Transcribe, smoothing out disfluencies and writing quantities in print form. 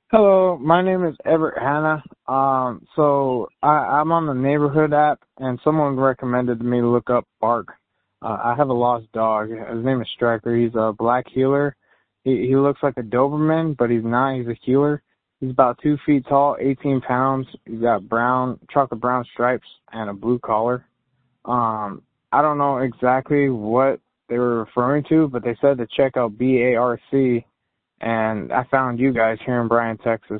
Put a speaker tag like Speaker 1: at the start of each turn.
Speaker 1: Hello, my name is Everett Hanna. I'm on the neighborhood app, and someone recommended me to look up Bark. I have a lost dog. His name is Striker. He's a black heeler. He looks like a Doberman, but he's not. He's a heeler. He's about 2 feet tall, 18 pounds. He's got chocolate brown stripes and a blue collar. I don't know exactly what they were referring to, but they said to check out BARC, and I found you guys here in Bryan, Texas.